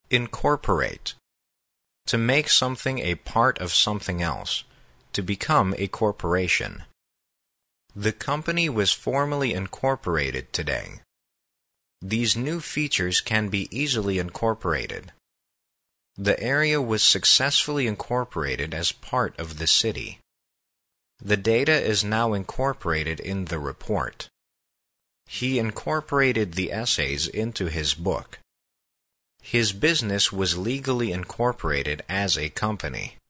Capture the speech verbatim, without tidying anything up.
Incorporate. To make something a part of something else. To become a corporation. The company was formally incorporated today. These new features can be easily incorporated. The area was successfully incorporated as part of the city. The data is now incorporated in the report. He incorporated the essays into his book. His business was legally incorporated as a company.